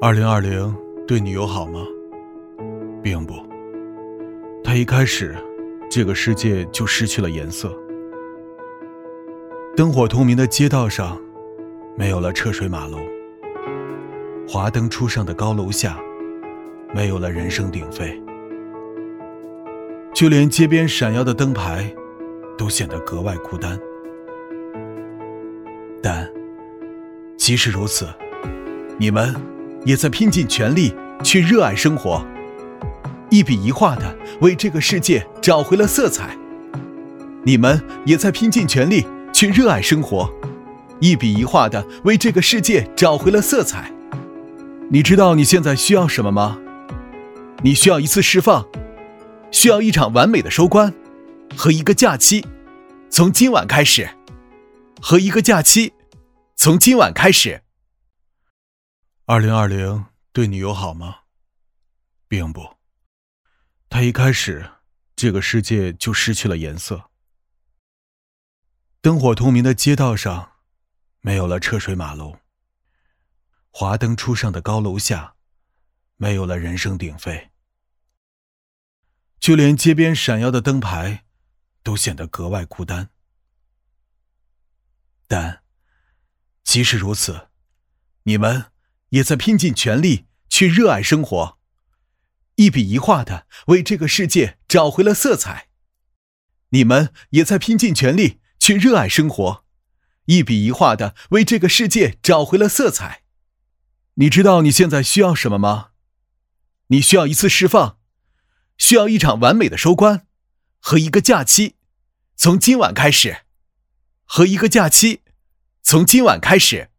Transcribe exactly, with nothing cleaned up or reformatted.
二零二零对你友好吗？并不。它一开始，这个世界就失去了颜色。灯火通明的街道上，没有了车水马龙；华灯初上的高楼下，没有了人声鼎沸。就连街边闪耀的灯牌，都显得格外孤单。但即使如此，你们也在拼尽全力去热爱生活，一笔一画地为这个世界找回了色彩。你们也在拼尽全力去热爱生活，一笔一画地为这个世界找回了色彩。你知道你现在需要什么吗？你需要一次释放，需要一场完美的收官，和一个假期，从今晚开始。和一个假期，从今晚开始。二零二零对你友好吗？并不。它一开始，这个世界就失去了颜色。灯火通明的街道上，没有了车水马龙；华灯初上的高楼下，没有了人声鼎沸。就连街边闪耀的灯牌，都显得格外孤单。但即使如此，你们也在拼尽全力去热爱生活，一笔一画地为这个世界找回了色彩。你们也在拼尽全力去热爱生活，一笔一画地为这个世界找回了色彩。你知道你现在需要什么吗？你需要一次释放，需要一场完美的收官，和一个假期，从今晚开始。和一个假期，从今晚开始。